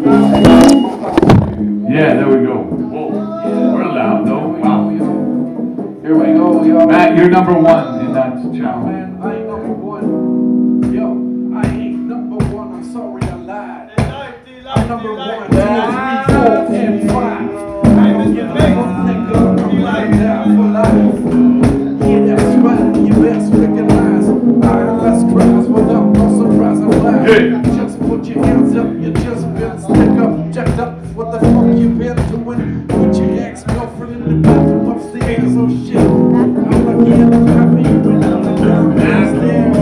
Yeah, there we go. Whoa. We're loud though. Wow. Here we go, yo. Matt, you're number one in that channel. Man, I ain't number one. Yo, I ain't number one. I'm sorry I lied. I'm number 1, 2, 3, 4, and 5. I don't give a fuck, nigga. I'm like that for life. Yeah, that's right. You best recognize. Let's cries without no surprise or laugh. Hey. Just put your hands up. You just been stick up, jacked up. What the fuck you been doing? With your ex-girlfriend in the bathroom upstairs. Oh shit. I'm lucky and I'm happy you went downstairs.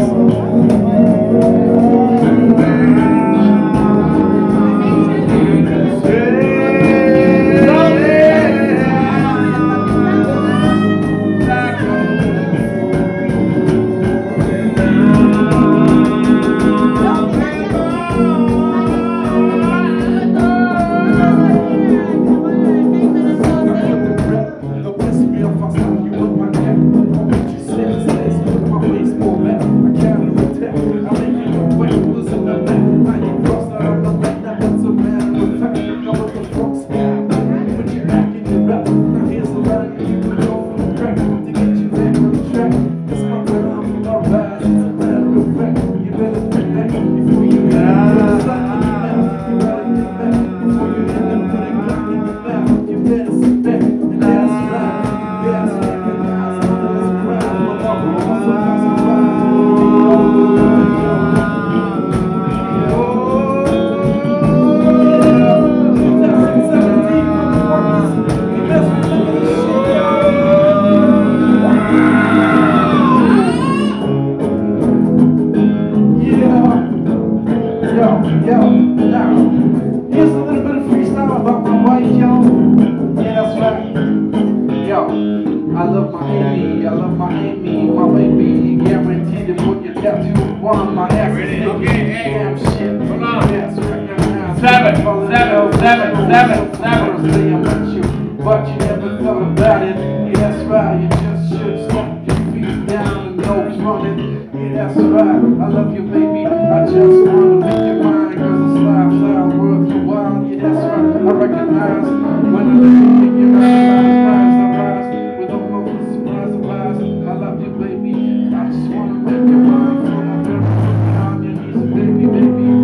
But you never thought about it. Yeah, that's right. You just should stop your feet down and no running. Yeah, that's right. I love you, baby. I just wanna make you mine, 'cause this lifestyle worth your while. Yeah, that's right. I recognize when I look at you, I rise with all my surprise of eyes. I love you, baby. I just wanna make you mine for my very on your knees, baby, baby.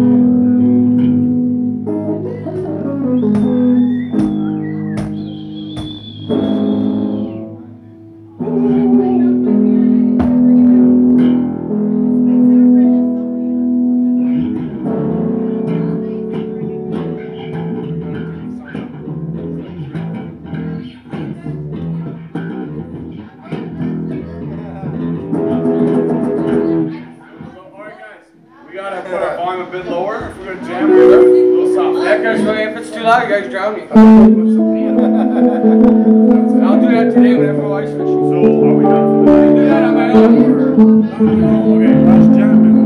You guys drown me. I'll do that today whenever we're ice fishing. So, are we done for the night? Do that on my own. Okay, let's jam it.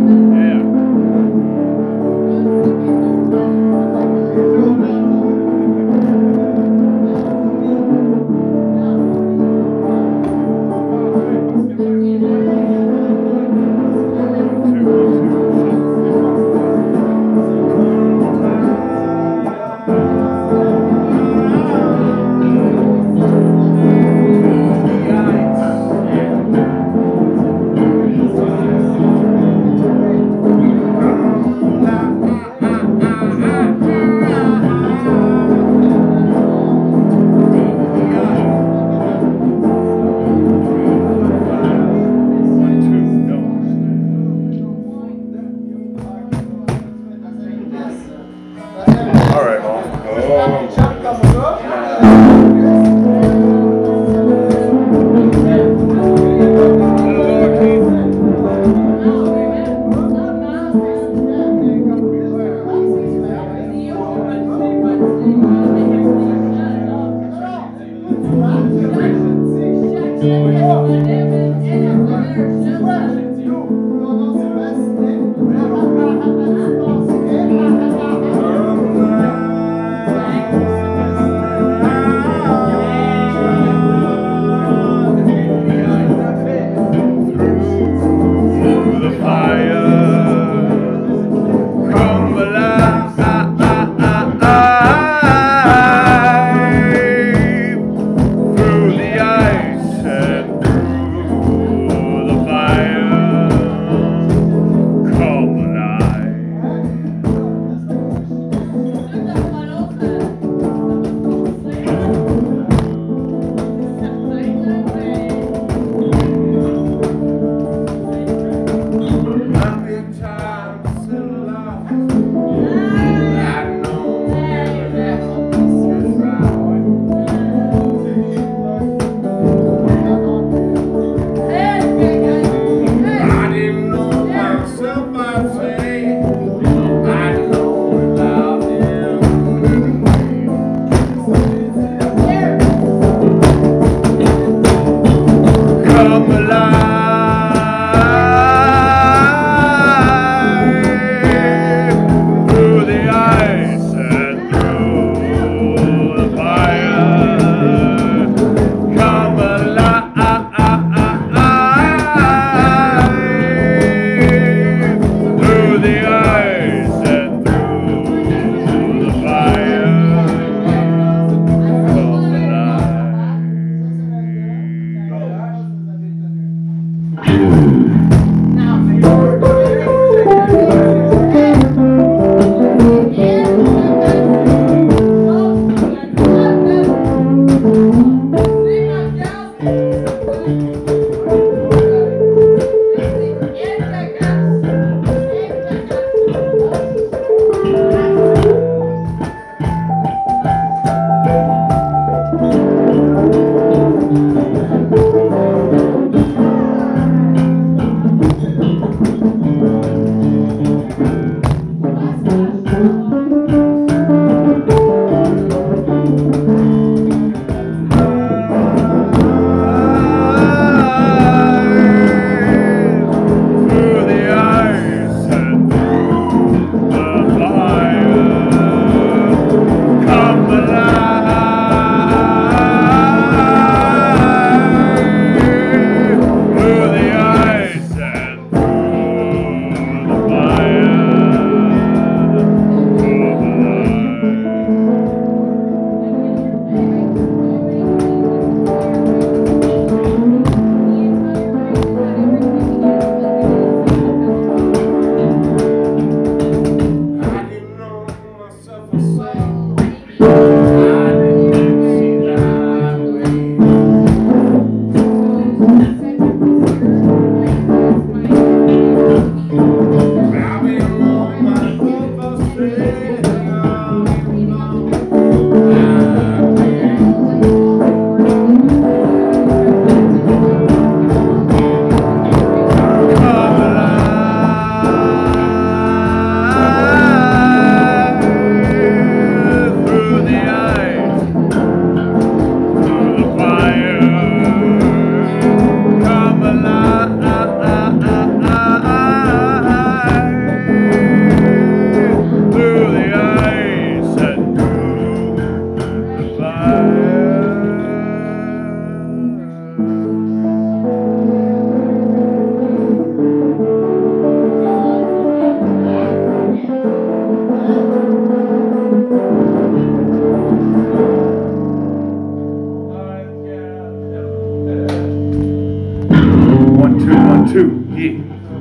2, yeah.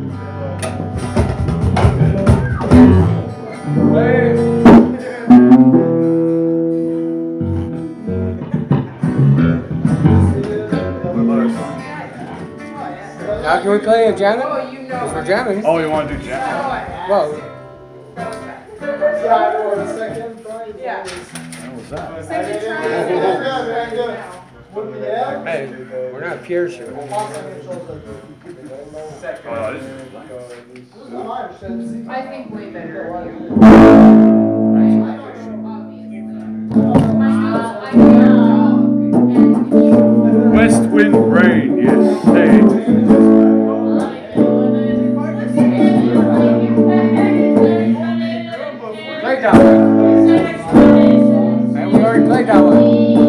Now can we play a jamming? Because we're jamming. Oh, you want to do jazz? Well, Yeah. What was that? hey, we're not peers here. Oh, this is I think way better of you. West Wind Rain, yes, hey. Played that one. And we already played that one.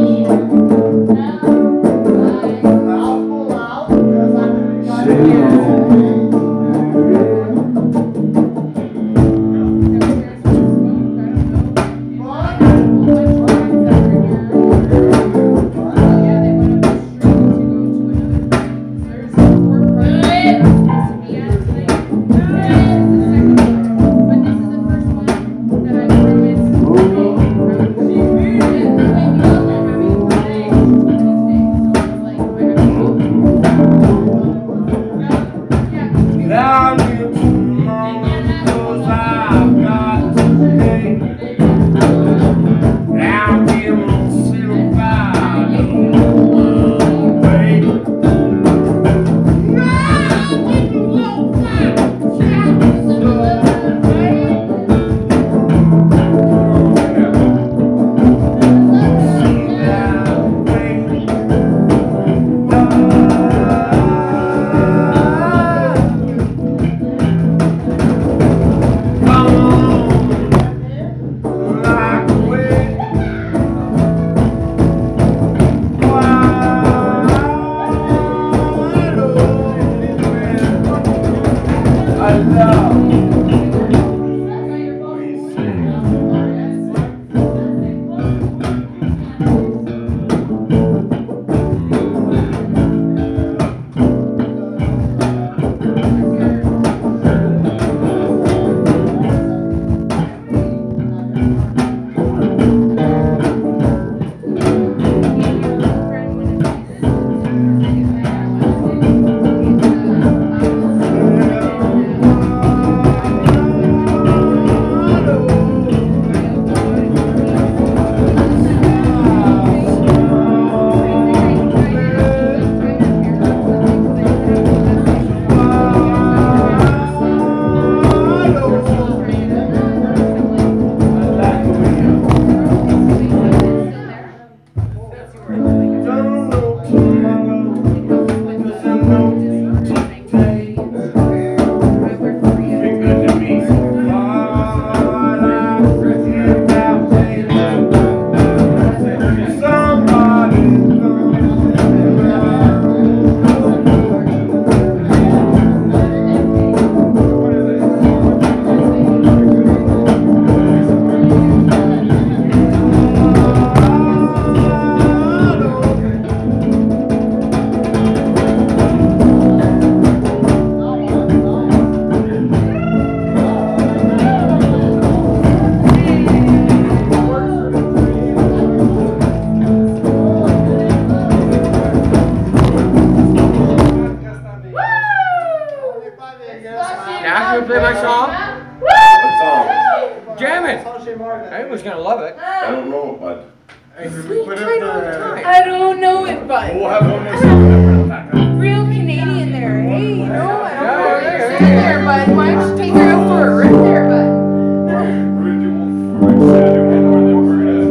Now can we play my song? What song? Jam it. Everyone's gonna love it. I don't know, but Hey, can we put it the... I don't know it, but We'll have one more song. real Canadian there, hey? You know, I don't know what Yeah, you're yeah, saying yeah. there, bud. Why don't you take her out for a rip there, bud? We're gonna do one more, and then we're gonna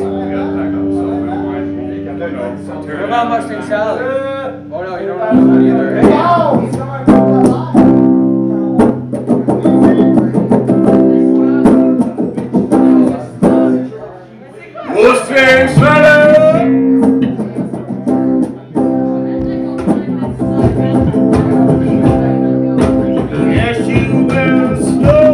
pack up, so we might, What about Mustang Salad? Oh no, you don't know that either. Mustang Salad. Yes, you will slow.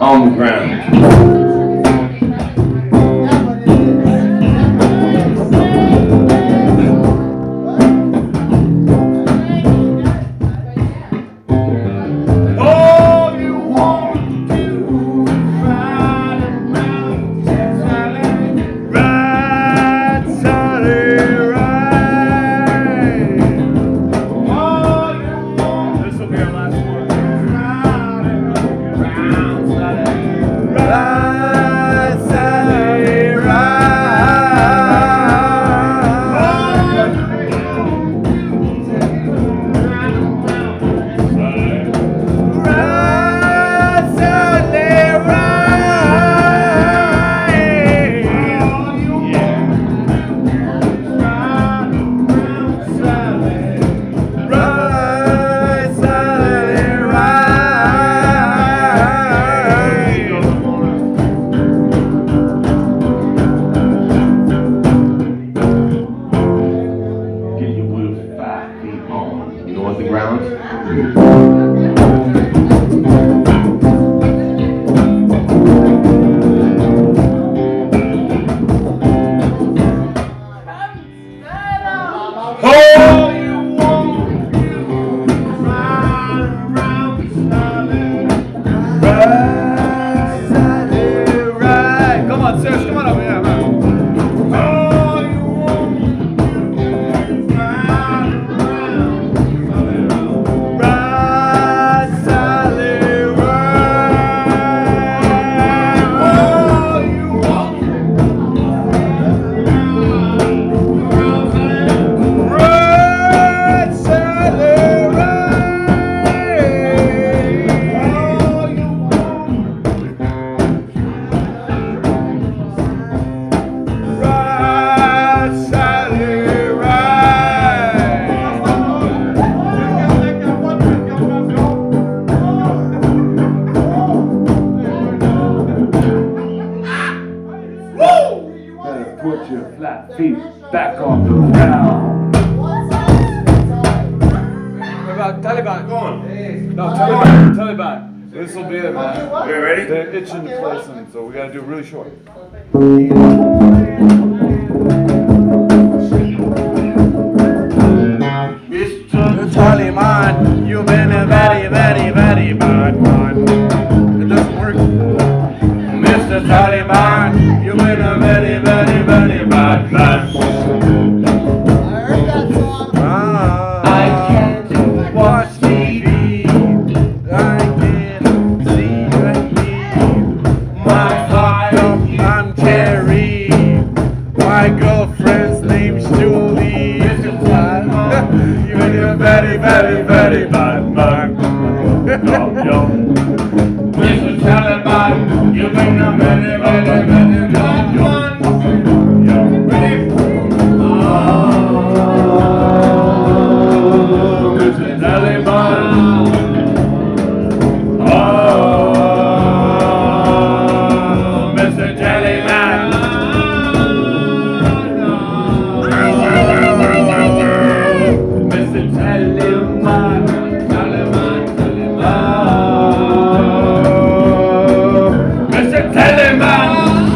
on the ground. All you want to do is ride around, Sally, ride, Sally, ride. All you want. This will be our last one. Ride around, Sally, ride, Sally, get your wheels 5 feet on. You know what the ground? All you want to do is ride around, Sally, ride, Sally, ride. Come on, Serge, come on over here, man. All you want to do is ride around, ride, Sally, ride. All you want to do is ride, Sally, ride, Sally, better put your flat feet back on the ground. What about Taliban? Go on. No, Taliban. Taliban. This will be it, man. You ready? They're itching to play something, so we gotta do it really short. Mr. Taliban, you've been a very, very, very bad man. It doesn't work. Mr. Taliban, you've been a very, very, very bad man. I can't watch TV. I can't see my fire. I'm Terry. My girlfriend's name's Julie. Mr. Taliban, you've been a very, very, very bad man. Mr. Taliban, you've been a very, very, very bad man. Ready? Mr. Taliban. Mr. Taliban. Mr. Taliban. Taliban, Taliban. Mr. Taliban.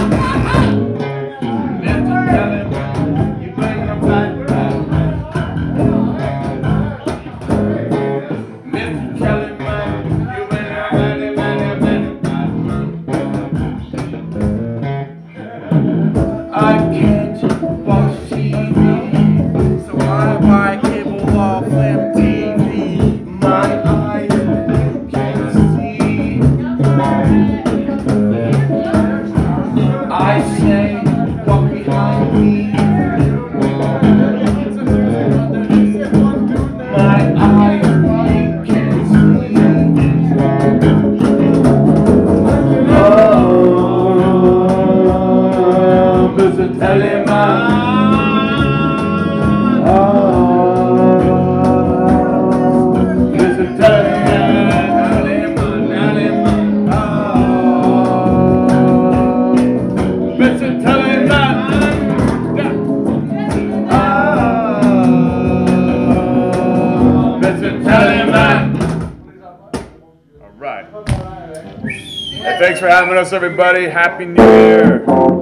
Mr. Taliban, you bring a bad man. Mr. Taliban, you bring a very, very, very bad man. I can't watch TV, so I buy cable off MTV. My eyes can't see. I say, walk behind me. My eyes can't see. Oh, Mr. Taliban. Oh, Mr. Taliban. Taliban. Oh, Mr. Taliban. Oh, Mr. Taliban. All right. Hey, thanks for having us, everybody. Happy New Year.